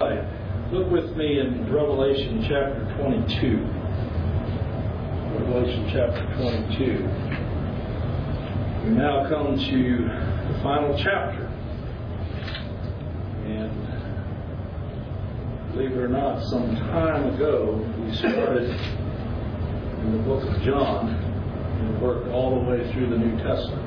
Look with me in Revelation chapter 22. Revelation chapter 22. We now come to the final chapter. And believe it or not, some time ago we started in the book of John and worked all the way through the New Testament.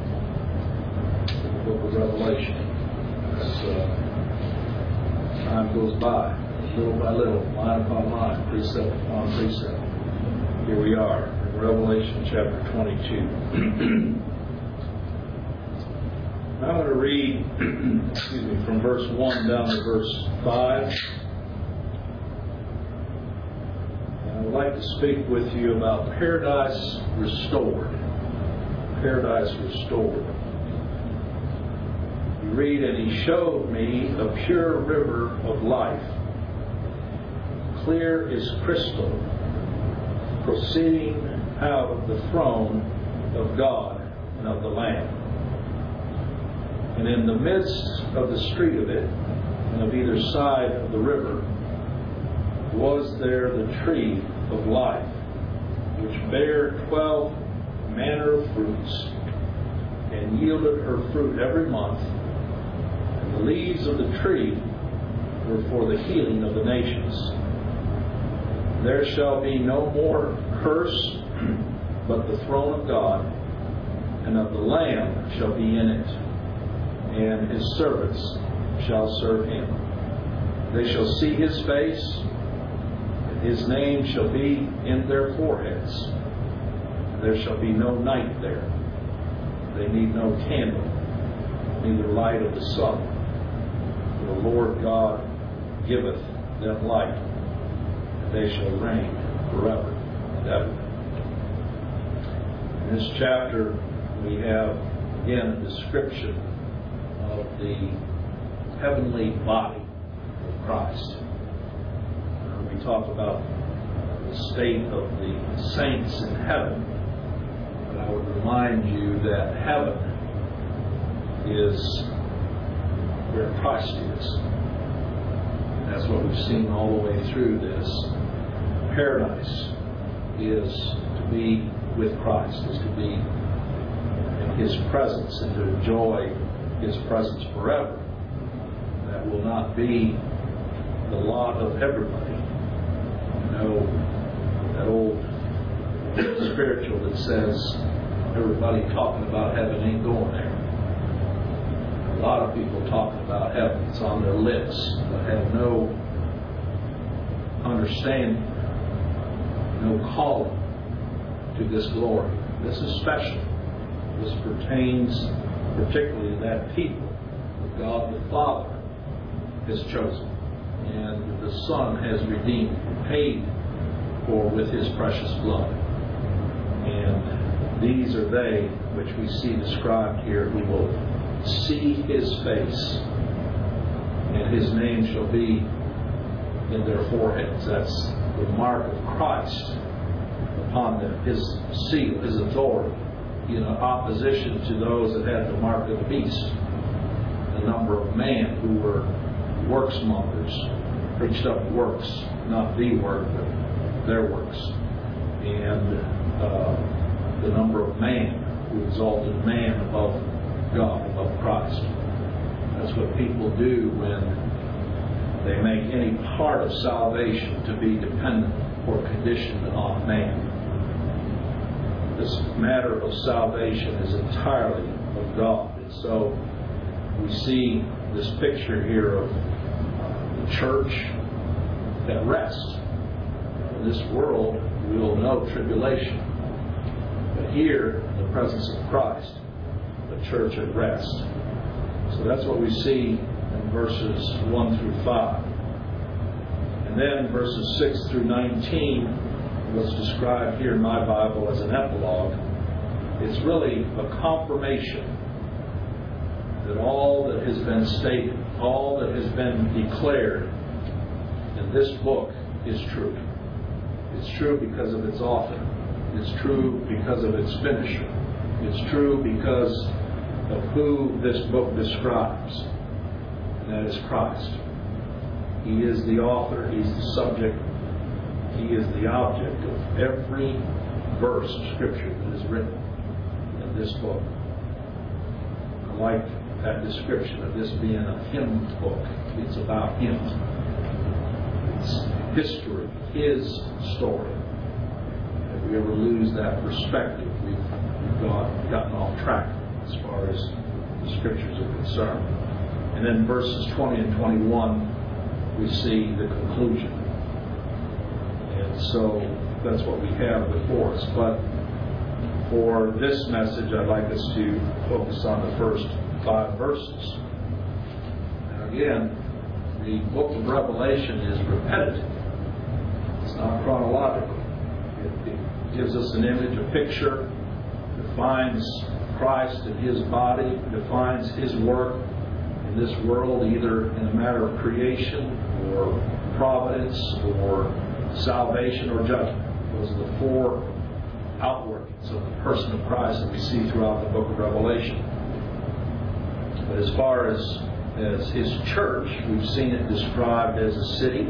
The book of Revelation. As time goes by, little by little, line upon line, precept upon precept. Here we are in Revelation chapter 22. I'm going to read from verse 1 down to verse 5. And I would like to speak with you about paradise restored. Paradise restored. You read, "And he showed me a pure river of life, clear as crystal, proceeding out of the throne of God and of the Lamb. And in the midst of the street of it, and of either side of the river, was there the tree of life, which bare 12 manner of fruits, and yielded her fruit every month. And the leaves of the tree were for the healing of the nations. There shall be no more curse, but the throne of God and of the Lamb shall be in it, and his servants shall serve him. They shall see his face, and his name shall be in their foreheads. And there shall be no night there. They need no candle, neither light of the sun. For the Lord God giveth them light, and they shall reign forever and ever." In this chapter, we have again a description of the heavenly body of Christ. We talk about the state of the saints in heaven, but I would remind you that heaven is where Christ is. And that's what we've seen all the way through this. Paradise is to be with Christ, is to be in His presence and to enjoy His presence forever. That will not be the lot of everybody. You know, that old spiritual that says everybody talking about heaven ain't going there. A lot of people talking about heaven. It's on their lips, but have no understanding, no calling to this glory. This is special. This pertains particularly to that people that God the Father has chosen, and the Son has redeemed, paid for with His precious blood. And these are they which we see described here, who will see His face, and His name shall be in their foreheads. That's the mark of Christ upon them, His seal, His authority, in opposition to those that had the mark of the beast. The number of man who were worksmongers, preached up works, not the work, but their works. And the number of man who exalted man above God, above Christ. That's what people do when they make any part of salvation to be dependent or conditioned on man. This matter of salvation is entirely of God. And so we see this picture here of the church at rest. In this world, we will know tribulation. But here, in the presence of Christ, the church at rest. So that's what we see in verses 1 through 5. And then verses 6 through 19, what's described here in my Bible as an epilogue. It's really a confirmation that all that has been stated, all that has been declared in this book is true. It's true because of its author. It's true because of its finisher. It's true because of who this book describes, and that is Christ. He is the author. He's the subject. He is the object of every verse of Scripture that is written in this book. I like that description of this being a hymn book. It's about Him. It's history, His story. If we ever lose that perspective, we've gotten off track as far as the Scriptures are concerned. And then verses 20 and 21, we see the conclusion. And so that's what we have before us. But for this message, I'd like us to focus on the first 5 verses. Now again, the book of Revelation is repetitive. It's not chronological. It gives us an image, a picture, defines Christ and His body, defines His work in this world, either in a matter of creation or providence or salvation or judgment. Those are the 4 outworkings of the person of Christ that we see throughout the book of Revelation. But as far as His church, we've seen it described as a city,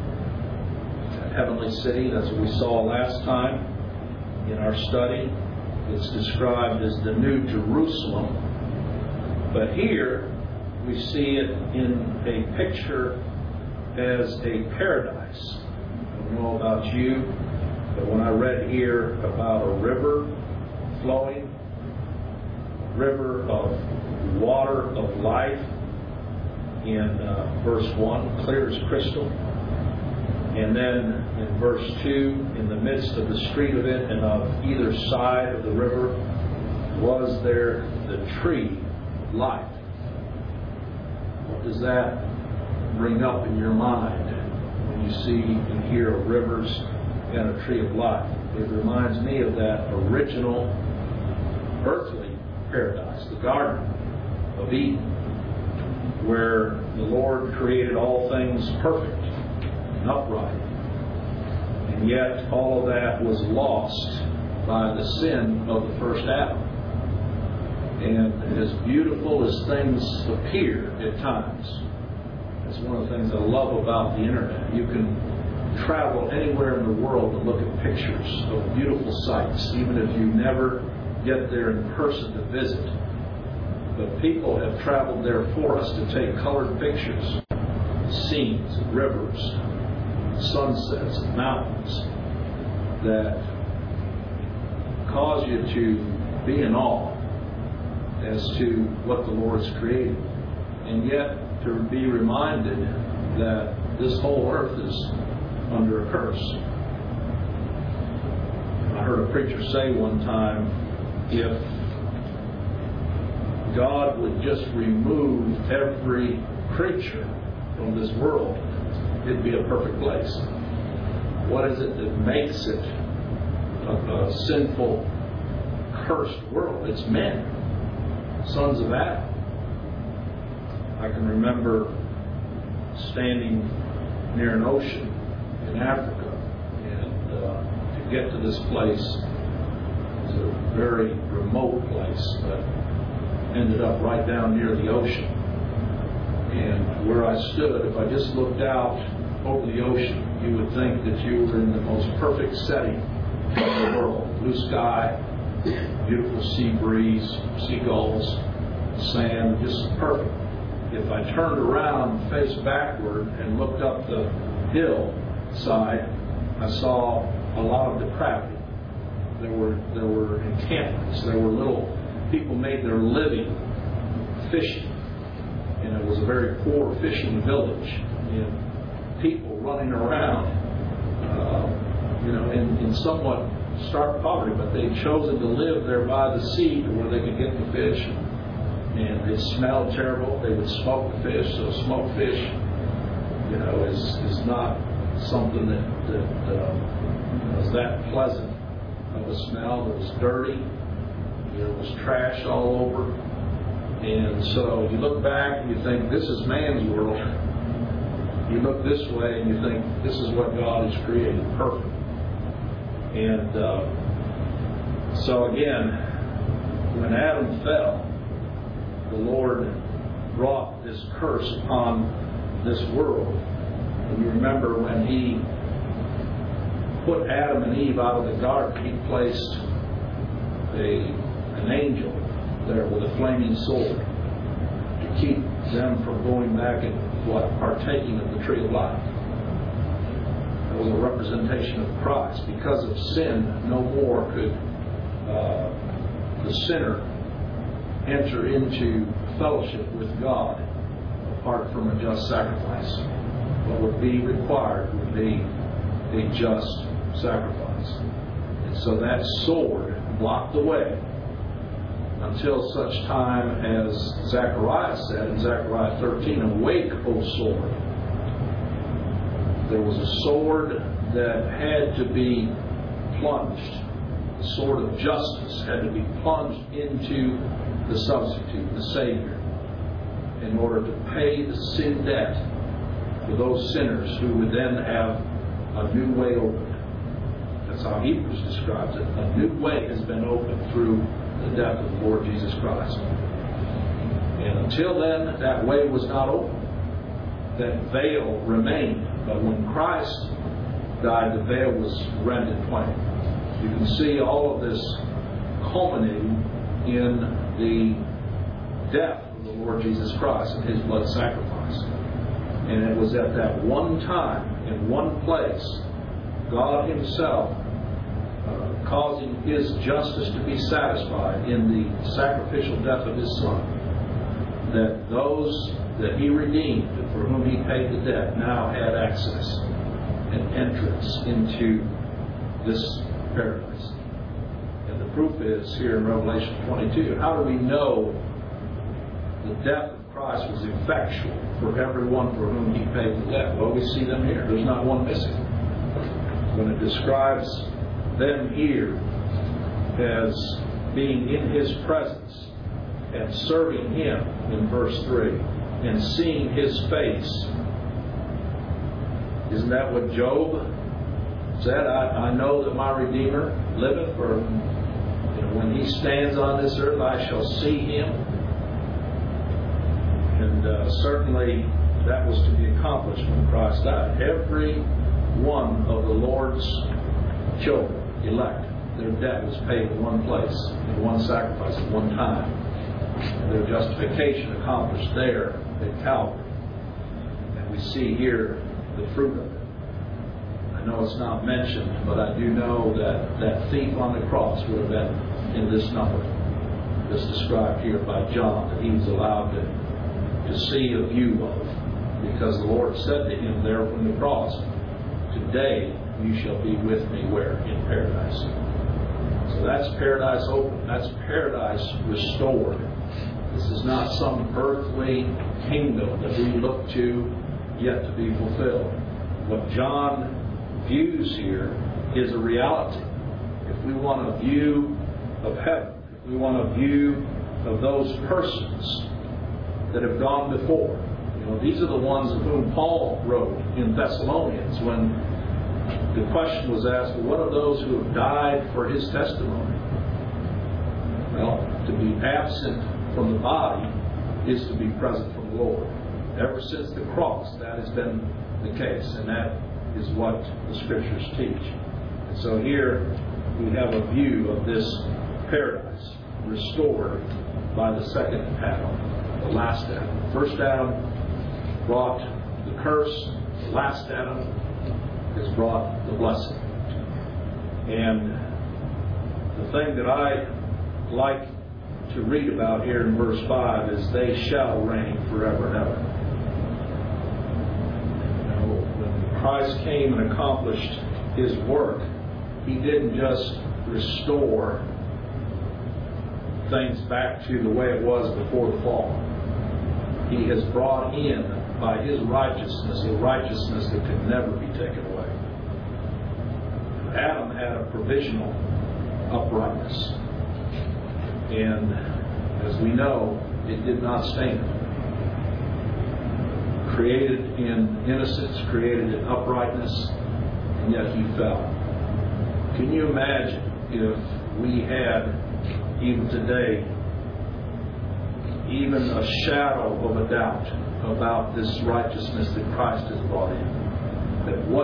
a heavenly city. That's what we saw last time in our study. It's described as the New Jerusalem. But here, we see it in a picture as a paradise. I don't know about you, but when I read here about a river flowing, a river of water of life in verse 1, clear as crystal. And then in verse 2, in the midst of the street of it and of either side of the river was there the tree of life. What does that bring up in your mind when you see and hear of rivers and a tree of life? It reminds me of that original earthly paradise, the Garden of Eden, where the Lord created all things perfect and upright. And yet all of that was lost by the sin of the first Adam. And as beautiful as things appear at times, that's one of the things I love about the internet. You can travel anywhere in the world and look at pictures of beautiful sights, even if you never get there in person to visit. But people have traveled there for us to take colored pictures, scenes, rivers, sunsets, and mountains that cause you to be in awe as to what the Lord's created. And yet to be reminded that this whole earth is under a curse. I heard a preacher say one time, if God would just remove every creature from this world, it'd be a perfect place. What is it that makes it a sinful, cursed world? It's men, sons of Adam. I can remember standing near an ocean in Africa, and to get to this place was a very remote place, but ended up right down near the ocean. And where I stood, if I just looked out over the ocean, you would think that you were in the most perfect setting in the world. Blue sky, beautiful sea breeze, seagulls, sand, just perfect. If I turned around, faced backward, and looked up the hillside, I saw a lot of depravity. There were encampments. There were little people made their living fishing, and it was a very poor fishing village. And people running around, in somewhat stark poverty, but they'd chosen to live there by the sea to where they could get the fish. And it smelled terrible. They would smoke the fish. So smoked fish, is not something that was that pleasant of a smell. It was dirty. There was trash all over. And so you look back and you think, this is man's world. You look this way and you think, this is what God has created, perfect. And so again, when Adam fell, the Lord brought this curse upon this world. You remember when He put Adam and Eve out of the garden, He placed an angel there with a flaming sword to keep them from going back and partaking of the tree of life. That was a representation of Christ. Because of sin, no more could the sinner enter into fellowship with God apart from a just sacrifice. What would be required would be a just sacrifice. And so that sword blocked the way until such time as Zechariah said in Zechariah 13, "Awake, O sword." There was a sword that had to be plunged. The sword of justice had to be plunged into the substitute, the Savior, in order to pay the sin debt for those sinners who would then have a new way opened. That's how Hebrews describes it. A new way has been opened through the death of the Lord Jesus Christ. And until then, that way was not open. That veil remained. But when Christ died, the veil was rent in twain. You can see all of this culminating in the death of the Lord Jesus Christ and His blood sacrifice. And it was at that one time, in one place, God Himself causing His justice to be satisfied in the sacrificial death of His Son, that those that He redeemed and for whom He paid the debt now had access and entrance into this paradise. And the proof is here in Revelation 22. How do we know the death of Christ was effectual for everyone for whom He paid the debt? Well, we see them here. There's not one missing. When it describes them here as being in His presence and serving Him in verse 3 and seeing His face, isn't that what Job said? I know that my Redeemer liveth, for when He stands on this earth I shall see Him. And certainly that was to be accomplished when Christ died. Every one of the Lord's children, elect, their debt was paid in one place, in one sacrifice, at one time. And their justification accomplished there at Calvary. And we see here the fruit of it. I know it's not mentioned, but I do know that that thief on the cross would have been in this number. This described here by John, that he was allowed to see a view of. Because the Lord said to him there from the cross, "Today you shall be with me where? In paradise." So that's paradise open. That's paradise restored. This is not some earthly kingdom that we look to yet to be fulfilled. What John views here is a reality. If we want a view of heaven, if we want a view of those persons that have gone before, these are the ones of whom Paul wrote in Thessalonians when the question was asked, well, what are those who have died for his testimony? Well, to be absent from the body is to be present from the Lord. Ever since the cross, that has been the case, and that is what the Scriptures teach. And so here we have a view of this paradise restored by the second Adam, the last Adam. The first Adam brought the curse, the last Adam has brought the blessing. And the thing that I like to read about here in verse 5 is they shall reign forever and ever. When Christ came and accomplished His work, He didn't just restore things back to the way it was before the fall. He has brought in, by His righteousness, a righteousness that could never be taken away. Adam had a provisional uprightness. And as we know, it did not stand. Created in innocence, created in uprightness, and yet he fell. Can you imagine if we had, even today, even a shadow of a doubt about this righteousness that Christ has brought in?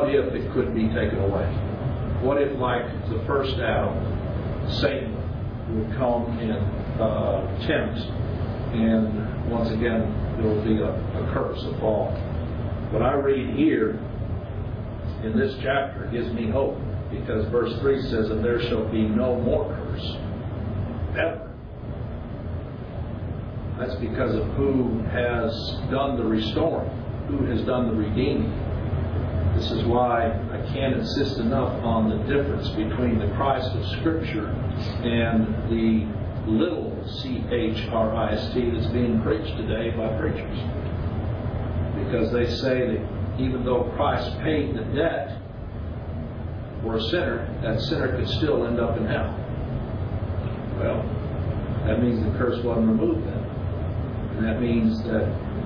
what if it could be taken away? What if, like the first Adam, Satan would come and tempt, and once again there will be a curse, a fall? What I read here in this chapter gives me hope, because verse 3 says, and there shall be no more curse, ever. That's because of who has done the restoring, who has done the redeeming. This is why I can't insist enough on the difference between the Christ of Scripture and the little Christ that's being preached today by preachers. Because they say that even though Christ paid the debt for a sinner, that sinner could still end up in hell. Well, that means the curse wasn't removed then. And that means that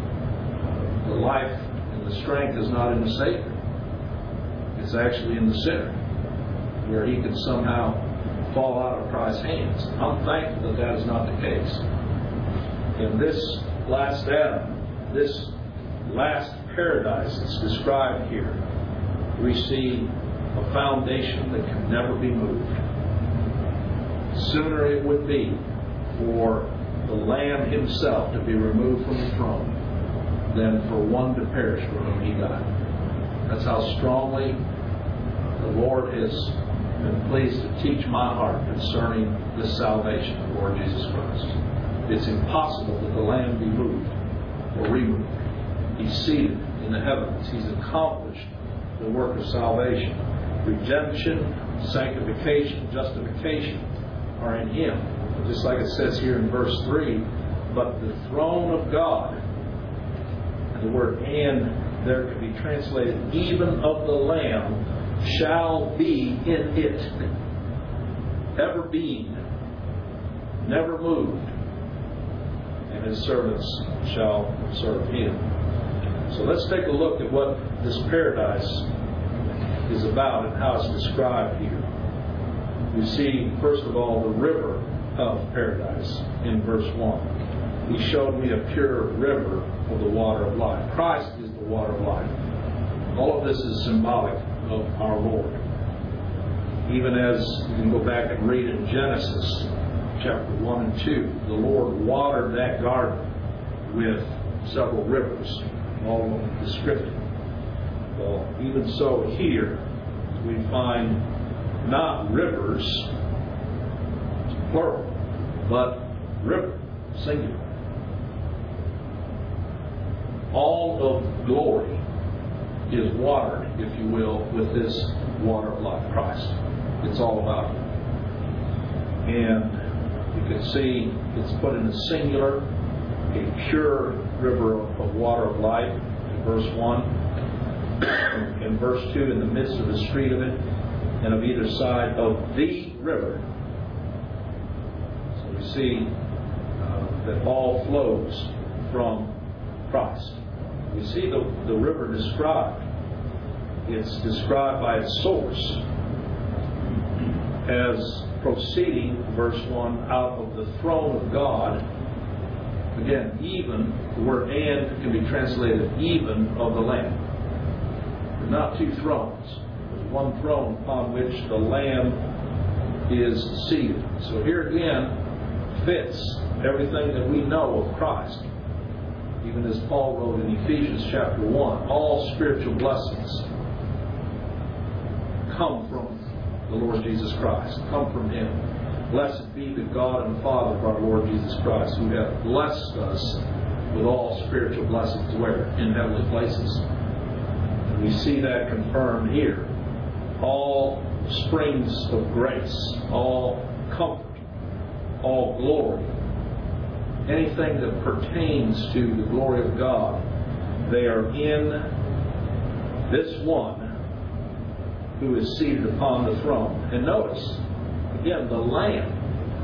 the life and the strength is not in the Savior. It's actually in the sinner, where he can somehow fall out of Christ's hands. I'm thankful that that is not the case. In this last Adam, this last paradise that's described here, we see a foundation that can never be moved. Sooner it would be for the Lamb himself to be removed from the throne than for one to perish for whom he died. That's how strongly the Lord has been pleased to teach my heart concerning this salvation of the Lord Jesus Christ. It's impossible that the Lamb be moved or removed. He's seated in the heavens. He's accomplished the work of salvation. Redemption, sanctification, justification are in Him. Just like it says here in verse 3, but the throne of God, and the word "and" there can be translated, even of the Lamb, shall be in it, ever being, never moved, and His servants shall serve Him. So let's take a look at what this paradise is about and how it's described here. We see, first of all, the river of paradise in verse 1. He showed me a pure river of the water of life. Christ is the water of life. All of this is symbolic of our Lord. Even as you can go back and read in Genesis chapter 1 and 2, the Lord watered that garden with several rivers, all of them descriptive. Well, even so here, we find not rivers, plural, but river, singular. All of glory is watered, if you will, with this water of life, Christ. It's all about Him. And you can see it's put in the singular, a pure river of water of life in verse 1. In verse 2, in the midst of the street of it, and of either side of the river. So we see that all flows from Christ. We see the river described. It's described by its source as proceeding, verse 1, out of the throne of God. Again, even, the word "and" can be translated even of the Lamb. There's not two thrones. There's one throne upon which the Lamb is seated. So here again fits everything that we know of Christ. Even as Paul wrote in Ephesians chapter 1, all spiritual blessings come from the Lord Jesus Christ, come from Him. Blessed be the God and Father of our Lord Jesus Christ, who hath blessed us with all spiritual blessings where? In heavenly places. And we see that confirmed here. All springs of grace, all comfort, all glory, anything that pertains to the glory of God, they are in this one who is seated upon the throne. And notice, again, the Lamb.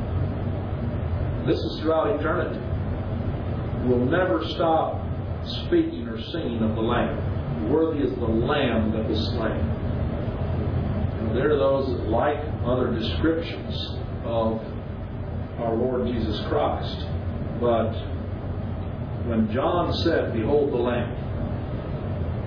This is throughout eternity. We'll never stop speaking or singing of the Lamb. Worthy is the Lamb that was slain. And there are those that like other descriptions of our Lord Jesus Christ. But when John said, "Behold the Lamb,"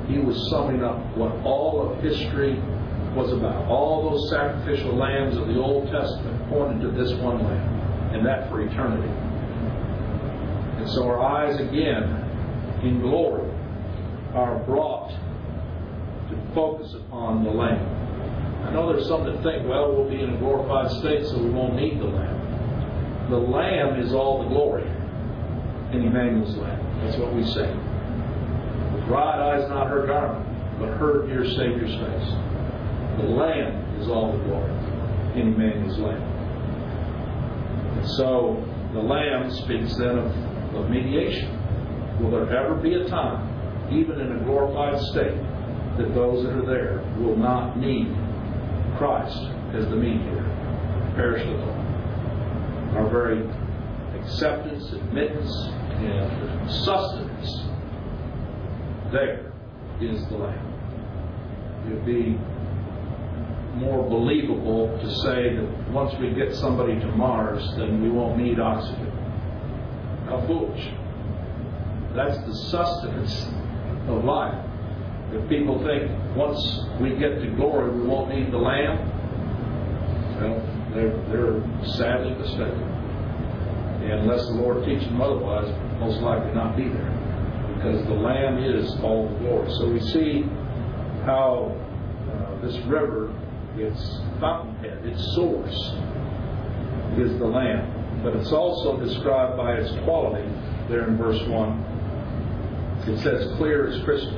He was summing up what all of history was about. All those sacrificial lambs of the Old Testament pointed to this one lamb, and that for eternity. And so our eyes again, in glory, are brought to focus upon the Lamb. I know there's some that think, well, we'll be in a glorified state, so we won't need the Lamb. The Lamb is all the glory in Emmanuel's Lamb. That's what we say. The bride eyes not her garment, but her dear Savior's face. The Lamb is all the glory in Emmanuel's Lamb. And so the Lamb speaks then of mediation. Will there ever be a time, even in a glorified state, that those that are there will not need Christ as the mediator? Perish with all. Our very acceptance, admittance, and sustenance there is the Lamb. It would be more believable to say that once we get somebody to Mars, then we won't need oxygen. How foolish. That's the sustenance of life. If people think once we get to glory we won't need the Lamb, well, they're sadly mistaken. And unless the Lord teaches them otherwise, most likely not be there. Because the Lamb is all the glory. So we see how this river, its fountainhead, its source, is the Lamb. But it's also described by its quality there in verse 1. It says, clear as crystal.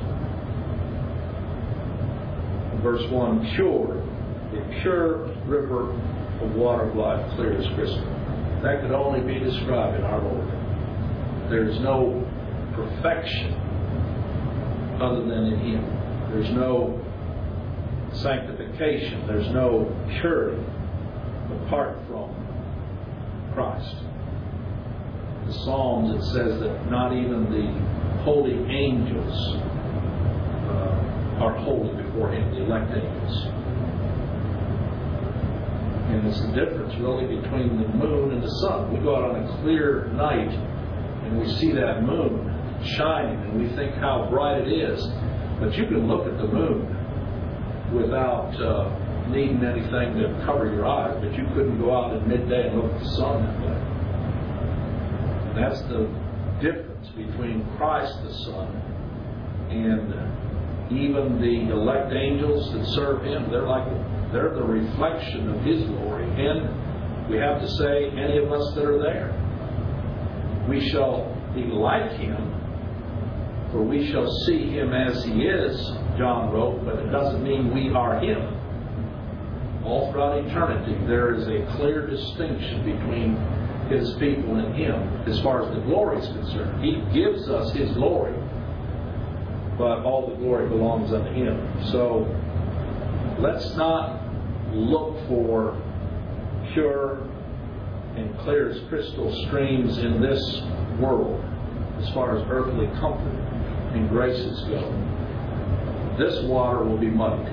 Verse 1, pure, a pure river of water of life, clear as crystal. That could only be described in our Lord. There's no perfection other than in Him. There's no sanctification. There's no purity apart from Christ. In the Psalms it says that not even the holy angels are holy before Him, the elect angels. And it's the difference really between the moon and the sun. We go out on a clear night and we see that moon shining and we think how bright it is. But you can look at the moon without needing anything to cover your eyes, but you couldn't go out at midday and look at the sun that way. And that's the difference between Christ the Son and even the elect angels that serve Him. They're the reflection of His glory. And we have to say, any of us that are there, we shall be like Him, for we shall see Him as He is, John wrote, but it doesn't mean we are Him. All throughout eternity, there is a clear distinction between His people and Him as far as the glory is concerned. He gives us His glory, but all the glory belongs unto Him. So let's not look for pure and clear as crystal streams in this world as far as earthly comfort and graces go. This water will be muddied.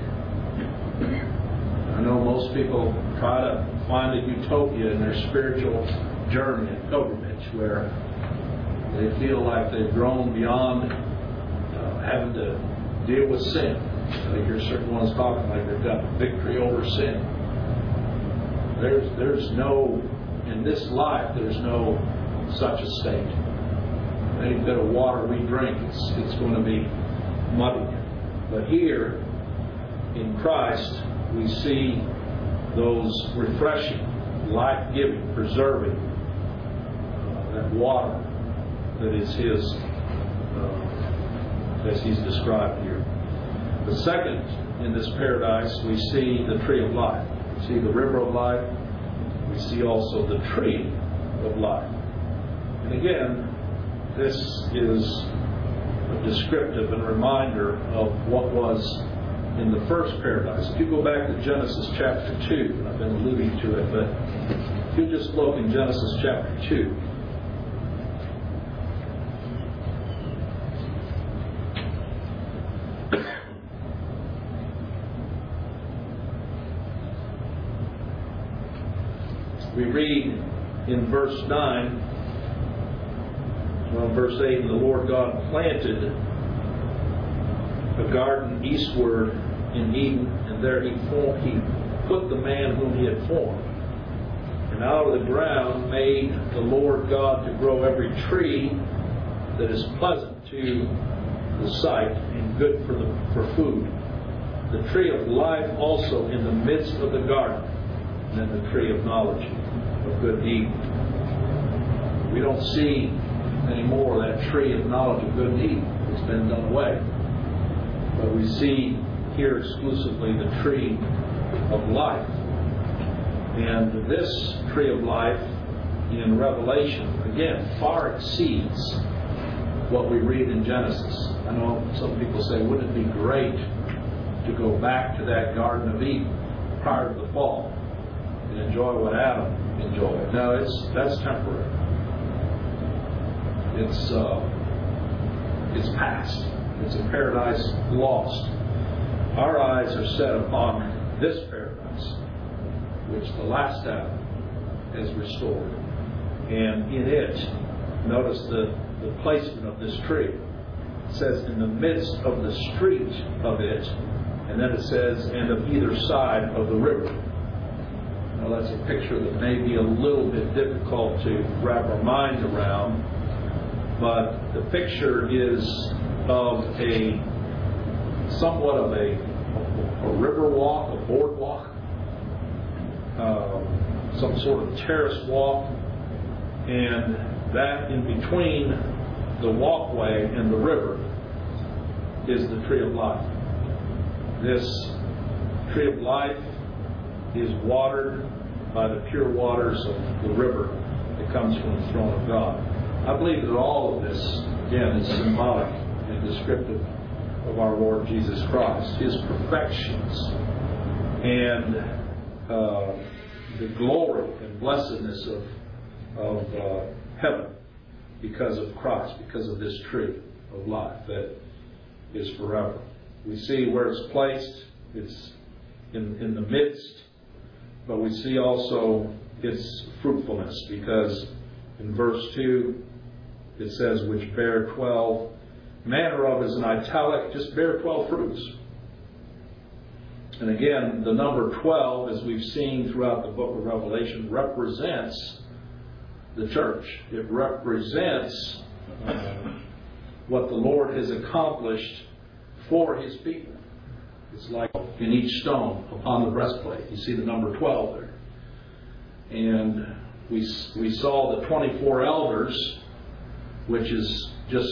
I know most people try to find a utopia in their spiritual journey and pilgrimage where they feel like they've grown beyond having to deal with sin. You hear certain ones talking like they've got victory over sin. There's no, in this life, there's no such a state. Any bit of water we drink, it's going to be muddied. But here, in Christ, we see those refreshing, life-giving, preserving, that water that is His, as He's described here. The second, in this paradise, we see the tree of life. We see the river of life. We see also the tree of life. And again, this is a descriptive and reminder of what was in the first paradise. If you go back to Genesis chapter 2, I've been alluding to it, but if you just look in Genesis chapter 2, we read in verse 9, well, verse 8, and the Lord God planted a garden eastward in Eden, and there he put the man whom he had formed. And out of the ground made the Lord God to grow every tree that is pleasant to the sight and good for food. The tree of life also in the midst of the garden, and then the tree of knowledge of good and evil. We don't see anymore that tree of knowledge of good and evil. It's been done away. But we see here exclusively the tree of life. And this tree of life in Revelation, again, far exceeds what we read in Genesis. I know some people say, wouldn't it be great to go back to that Garden of Eden prior to the fall and enjoy what Adam enjoyed? No, that's temporary. It's past. It's a paradise lost. Our eyes are set upon this paradise, which the last Adam has restored. And in it, notice the placement of this tree. It says, in the midst of the street of it, and then it says, and of either side of the river. Now that's a picture that may be a little bit difficult to wrap our mind around, but the picture is of somewhat of a river walk, a boardwalk, some sort of terrace walk, and that in between the walkway and the river is the tree of life. This tree of life is watered by the pure waters of the river that comes from the throne of God. I believe that all of this, again, is symbolic and descriptive of our Lord Jesus Christ, His perfections, and the glory and blessedness of heaven because of Christ, because of this tree of life that is forever. We see where it's placed. It's in the midst, but we see also its fruitfulness, because in verse 2 it says, which bear 12. Manner of is an italic, just bear 12 fruits. And again, the number 12, as we've seen throughout the book of Revelation, represents the church. It represents what the Lord has accomplished for His people. It's like in each stone upon the breastplate. You see the number 12 there. And we saw the 24 elders, which is just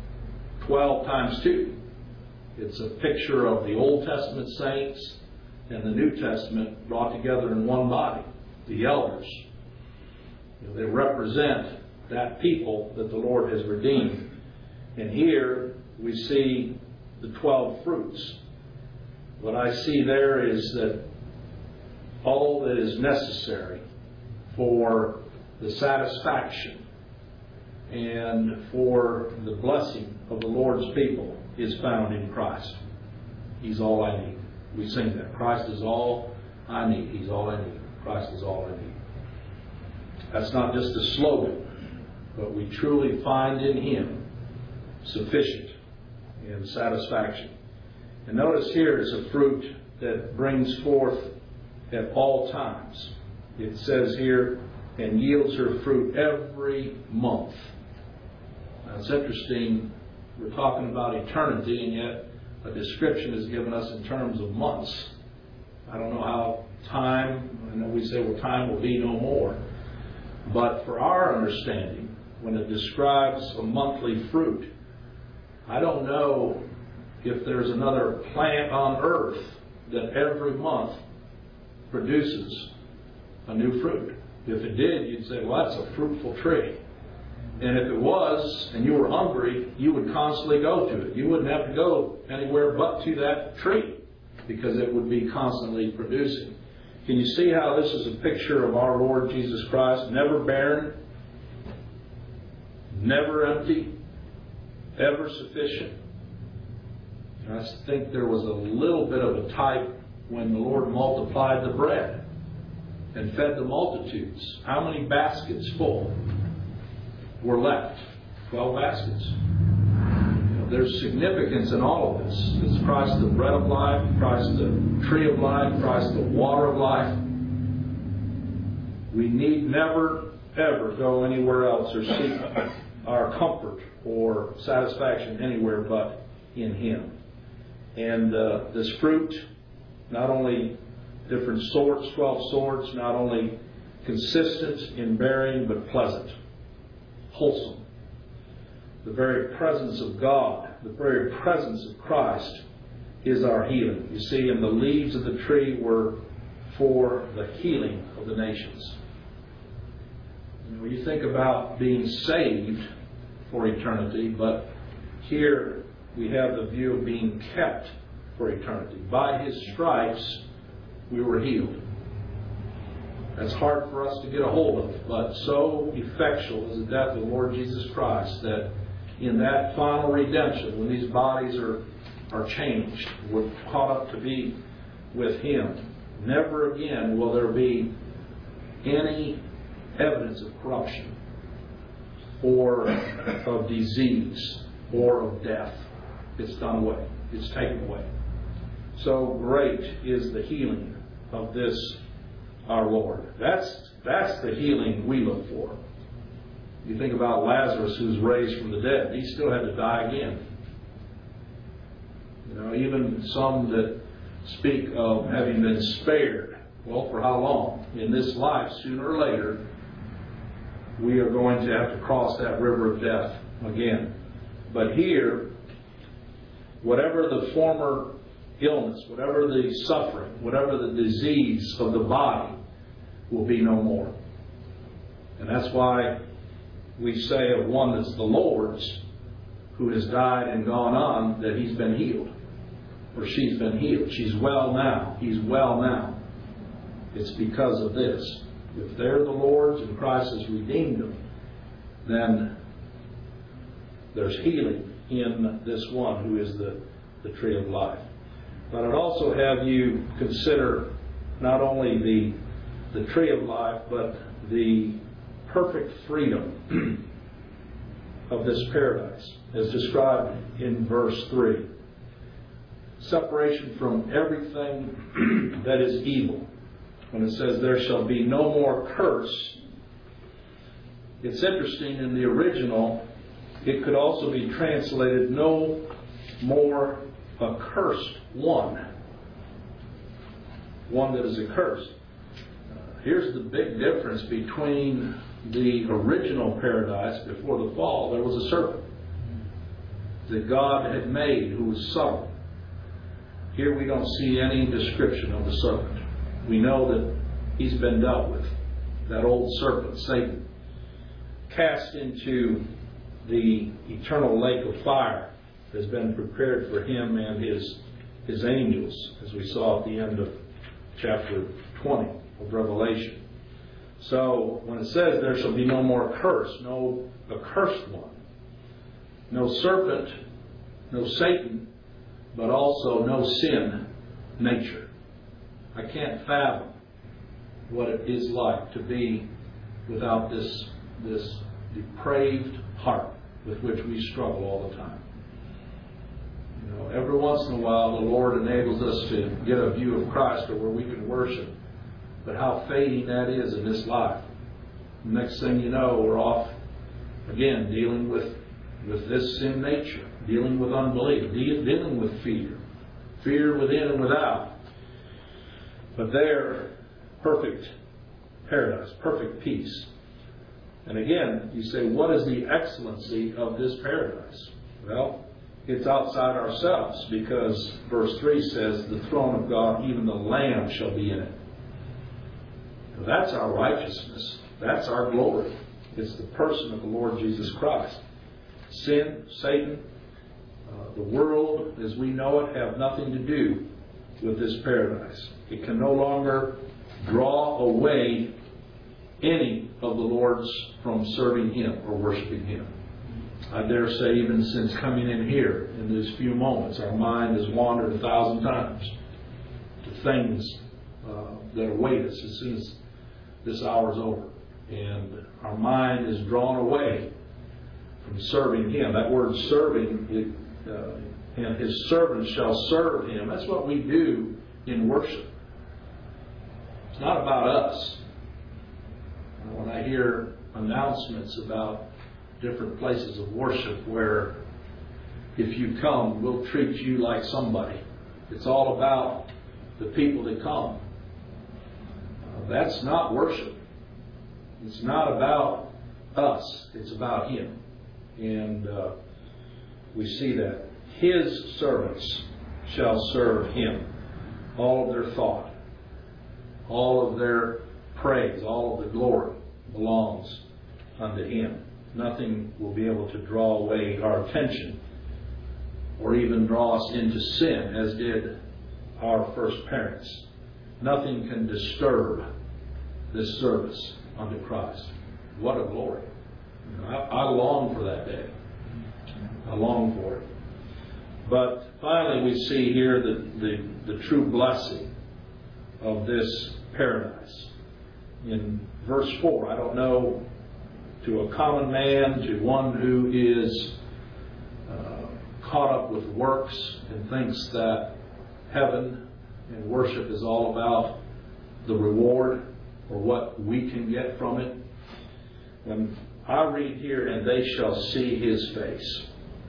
12 times 2. It's a picture of the Old Testament saints and the New Testament brought together in one body, the elders. They represent that people that the Lord has redeemed. And here we see the 12 fruits. What I see there is that all that is necessary for the satisfaction and for the blessing of the Lord's people is found in Christ. He's all I need. We sing that. Christ is all I need. He's all I need. Christ is all I need. That's not just a slogan, but we truly find in Him sufficient and satisfaction. And notice here is a fruit that brings forth at all times. It says here, and yields her fruit every month. Now it's interesting, we're talking about eternity, and yet a description is given us in terms of months. I don't know how I know we say, well, time will be no more. But for our understanding, when it describes a monthly fruit, I don't know if there's another plant on earth that every month produces a new fruit. If it did, you'd say, well, that's a fruitful tree. And if it was, and you were hungry, you would constantly go to it. You wouldn't have to go anywhere but to that tree, because it would be constantly producing. Can you see how this is a picture of our Lord Jesus Christ? Never barren, never empty, ever sufficient. And I think there was a little bit of a type when the Lord multiplied the bread and fed the multitudes. How many baskets full were left? 12 baskets. there's significance in all of this. Is Christ the bread of life? Christ the tree of life? Christ the water of life? We need never, ever go anywhere else or seek our comfort or satisfaction anywhere but in Him. And this fruit, not only different sorts, 12 sorts, not only consistent in bearing, but pleasant, wholesome. The very presence of God, the very presence of Christ is our healing. You see, and the leaves of the tree were for the healing of the nations. When you think about being saved for eternity, but here we have the view of being kept for eternity. By His stripes we were healed. That's hard for us to get a hold of, but so effectual is the death of the Lord Jesus Christ that in that final redemption, when these bodies are changed, we're caught up to be with Him, never again will there be any evidence of corruption or of disease or of death. It's done away. It's taken away. So great is the healing of this our Lord. That's the healing we look for. You think about Lazarus, who's raised from the dead. He still had to die again. Even some that speak of having been spared. Well, for how long? In this life, sooner or later, we are going to have to cross that river of death again. But here, whatever the former illness, whatever the suffering, whatever the disease of the body, will be no more. And that's why we say of one that's the Lord's, who has died and gone on, that he's been healed. Or she's been healed. She's well now. He's well now. It's because of this. If they're the Lord's and Christ has redeemed them, then there's healing in this one who is the tree of life. But I'd also have you consider not only the tree of life, but the perfect freedom of this paradise, as described in verse 3. Separation from everything that is evil. When it says, there shall be no more curse, it's interesting, in the original, it could also be translated, no more accursed one. One that is accursed. Here's the big difference between the original paradise before the fall. There was a serpent that God had made who was subtle. Here we don't see any description of the serpent. We know that he's been dealt with. That old serpent, Satan, cast into the eternal lake of fire, has been prepared for him and his angels, as we saw at the end of chapter 20 of Revelation. So when it says there shall be no more curse, no accursed one, no serpent, no Satan, but also no sin nature. I can't fathom what it is like to be without this depraved heart with which we struggle all the time. Every once in a while the Lord enables us to get a view of Christ or where we can worship. But how fading that is in this life. Next thing you know, we're off again dealing with this sin nature, dealing with unbelief, dealing with fear within and without. But there, perfect paradise, perfect peace. And again, you say, what is the excellency of this paradise? Well, it's outside ourselves, because verse 3 says, the throne of God, even the Lamb shall be in it. Now, that's our righteousness. That's our glory. It's the person of the Lord Jesus Christ. Sin, Satan, the world as we know it have nothing to do with this paradise. It can no longer draw away any of the Lord's from serving Him or worshiping Him. I dare say even since coming in here in these few moments, our mind has wandered 1,000 times to things that await us as soon as this hour is over. And our mind is drawn away from serving Him. That word serving, and His servants shall serve Him. That's what we do in worship. It's not about us. When I hear announcements about different places of worship where if you come, we'll treat you like somebody. It's all about the people that come. That's not worship. It's not about us. It's about Him. And we see that. His servants shall serve Him. All of their thought, all of their praise, all of the glory belongs unto Him. Nothing will be able to draw away our attention or even draw us into sin as did our first parents. Nothing can disturb this service unto Christ. What a glory. I long for that day. I long for it. But finally we see here the true blessing of this paradise. In verse 4, I don't know, to a common man, to one who is caught up with works and thinks that heaven and worship is all about the reward or what we can get from it. When I read here, and they shall see His face.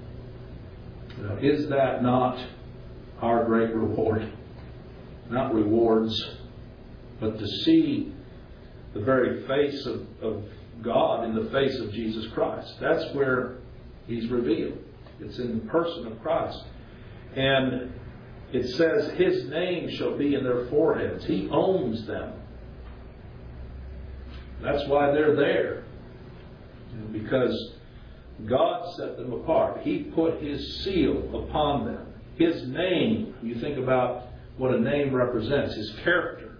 Is that not our great reward? Not rewards, but to see the very face of God in the face of Jesus Christ. That's where He's revealed. It's in the person of Christ. And it says His name shall be in their foreheads. He owns them. That's why they're there. Because God set them apart. He put His seal upon them. His name, you think about what a name represents, His character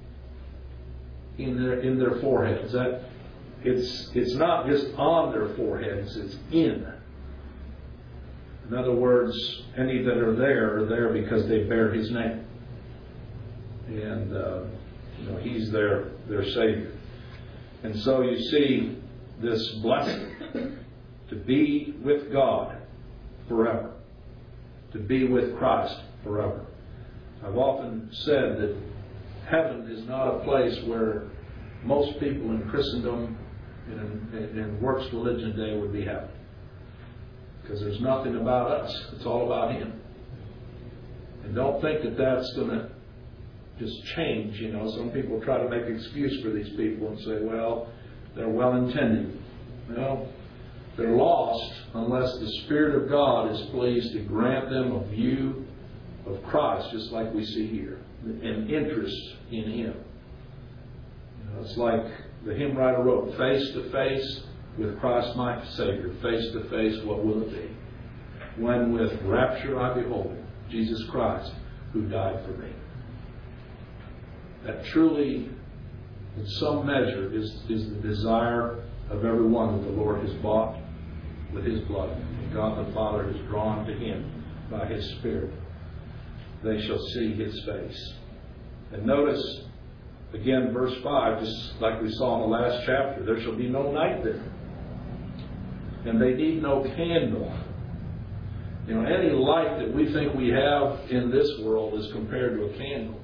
in their foreheads. That it's not just on their foreheads, it's in. In other words, any that are there because they bear His name. And He's their Savior. And so you see this blessing to be with God forever, to be with Christ forever. I've often said that heaven is not a place where most people in Christendom in works religion day would be happy. Because there's nothing about us. It's all about Him. And don't think that that's going to just change. Some people try to make an excuse for these people and say, well, they're well-intending. Well, they're lost unless the Spirit of God is pleased to grant them a view of Christ, just like we see here, an interest in Him. It's like the hymn writer wrote, face to face with Christ my Savior, face to face, what will it be? When with rapture I behold Jesus Christ, who died for me. That truly, in some measure, is the desire of everyone that the Lord has bought with His blood. And God the Father has drawn to Him by His Spirit. They shall see His face. And notice, again, verse 5, just like we saw in the last chapter, there shall be no night there. And they need no candle. Any light that we think we have in this world is compared to a candle.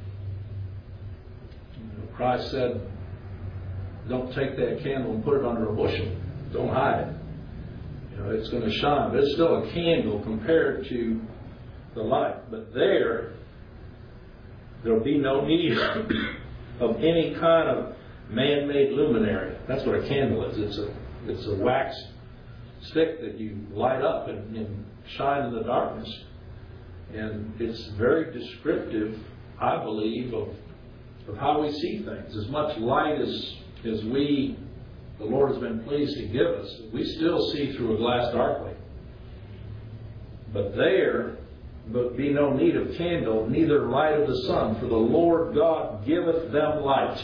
Christ said, don't take that candle and put it under a bushel. Don't hide it. It's going to shine. But it's still a candle compared to the light. But there'll be no need of any kind of man-made luminary. That's what a candle is. It's a wax stick that you light up and shine in the darkness. And it's very descriptive, I believe, of how we see things. As much light as the Lord has been pleased to give us, we still see through a glass darkly. But there be no need of candle, neither light of the sun, for the Lord God giveth them light.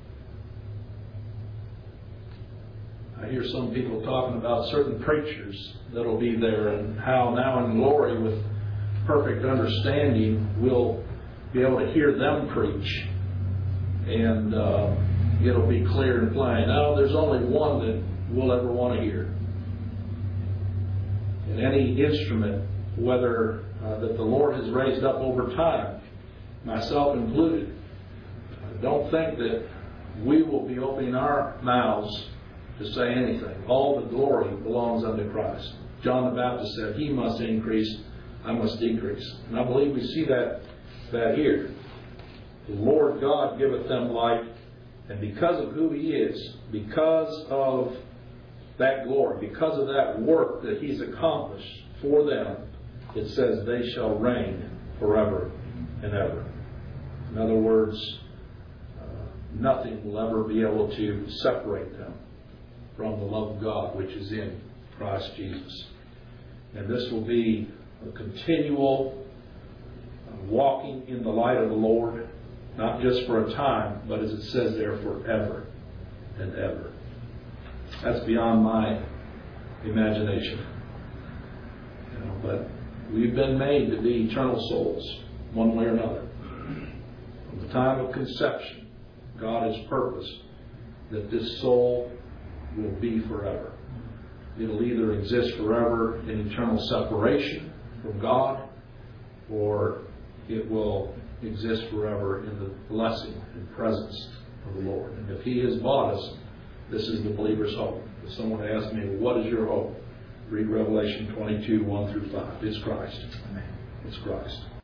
I hear some people talking about certain preachers that'll be there and how now in glory with perfect understanding we'll be able to hear them preach. And it'll be clear and plain. No, there's only one that we'll ever want to hear. And any instrument whether that the Lord has raised up over time, myself included. Don't think that we will be opening our mouths to say anything. All the glory belongs unto Christ. John the Baptist said, He must increase, I must decrease. And I believe we see that here. The Lord God giveth them light, and because of who He is, because of that glory, because of that work that He's accomplished for them, it says they shall reign forever and ever. In other words, nothing will ever be able to separate them from the love of God which is in Christ Jesus. And this will be a continual walking in the light of the Lord, not just for a time, but as it says there, forever and ever. That's beyond my imagination. But we've been made to be eternal souls, one way or another. From the time of conception, God has purposed that this soul will be forever. It'll either exist forever in eternal separation from God, or it will exist forever in the blessing and presence of the Lord. And if He has bought us, this is the believer's hope. If someone asks me, what is your hope? Read Revelation 22, 1 through 5. It's Christ. It's Christ.